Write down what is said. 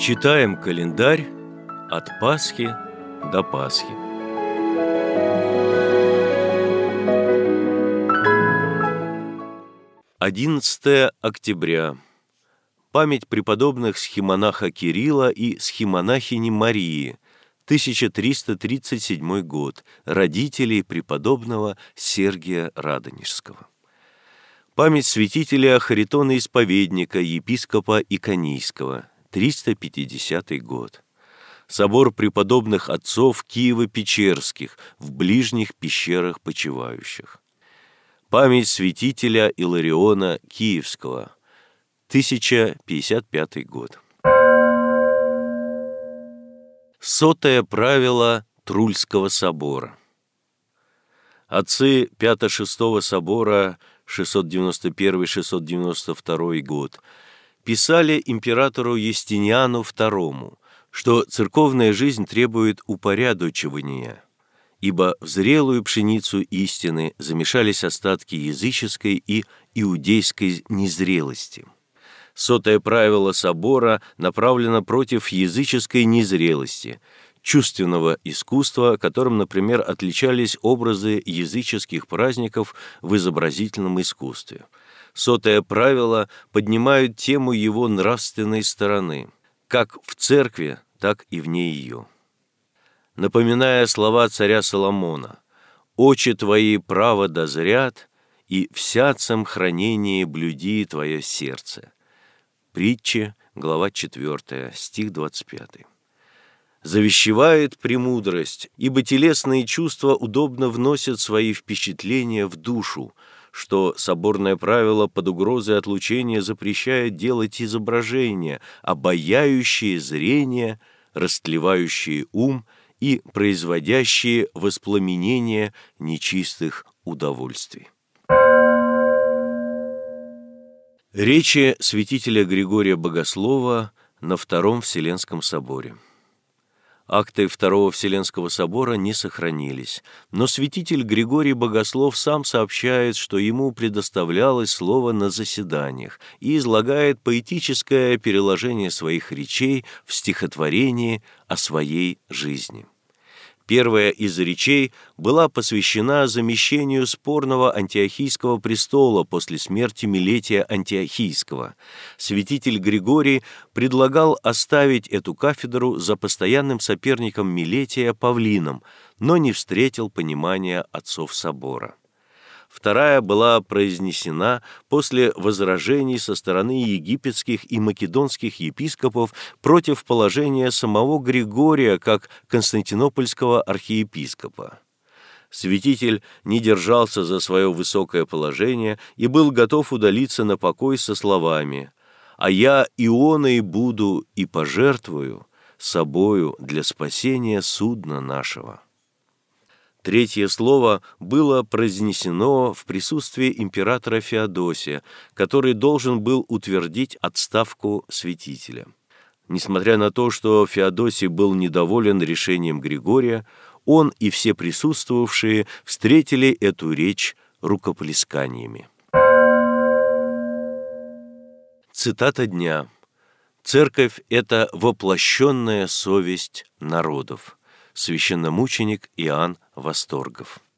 Читаем календарь от Пасхи до Пасхи. Одиннадцатое октября. Память преподобных схимонаха Кирилла и схимонахини Марии, 1337 год, родителей преподобного Сергия Радонежского. Память святителя Харитона Исповедника, епископа Иконийского, 350 год. Собор преподобных отцов Киево-Печерских в ближних пещерах почивающих. Память святителя Илариона Киевского, 1055 год. Сотое правило Трульского собора. Отцы Пято-6 собора 691-692 год писали императору Юстиниану II, что церковная жизнь требует упорядочивания, ибо в зрелую пшеницу истины замешались остатки языческой и иудейской незрелости. Сотое правило собора направлено против языческой незрелости, чувственного искусства, которым, например, отличались образы языческих праздников в изобразительном искусстве. Сотое правило поднимает тему его нравственной стороны, как в церкви, так и вне ее. Напоминая слова царя Соломона: «Очи твои право дозрят, и в сятцем хранении блюди твое сердце». Притчи, глава 4, стих 25. Завещевает премудрость, ибо телесные чувства удобно вносят свои впечатления в душу, что соборное правило под угрозой отлучения запрещает делать изображения, обаяющие зрение, растлевающие ум и производящие воспламенение нечистых удовольствий. Речи святителя Григория Богослова на Втором Вселенском соборе. Акты Второго Вселенского собора не сохранились, но святитель Григорий Богослов сам сообщает, что ему предоставлялось слово на заседаниях, и излагает поэтическое переложение своих речей в стихотворении о своей жизни. Первая из речей была посвящена замещению спорного антиохийского престола после смерти Милетия Антиохийского. Святитель Григорий предлагал оставить эту кафедру за постоянным соперником Милетия Павлином, но не встретил понимания отцов собора. Вторая была произнесена после возражений со стороны египетских и македонских епископов против положения самого Григория как константинопольского архиепископа. Святитель не держался за свое высокое положение и был готов удалиться на покой со словами: «А я Ионой буду и пожертвую собою для спасения судна нашего». Третье слово было произнесено в присутствии императора Феодосия, который должен был утвердить отставку святителя. Несмотря на то, что Феодосий был недоволен решением Григория, он и все присутствовавшие встретили эту речь рукоплесканиями. Цитата дня. «Церковь – это воплощенная совесть народов». Священномученик Иоанн Восторгов.